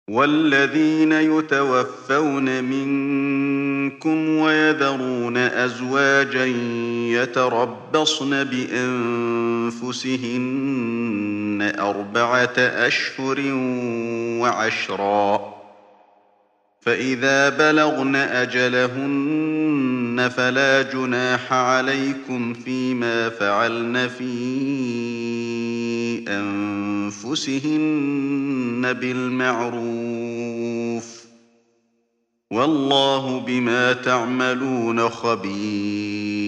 والذين يتوفون منكم ويذرون أزواجا يتربصن بأنفسهن 4 أشهر وعشرا، فإذا بلغن أجلهن فلا جناح عليكم فيما فعلن في أنفسهن بالمعروف، والله بما تعملون خبير.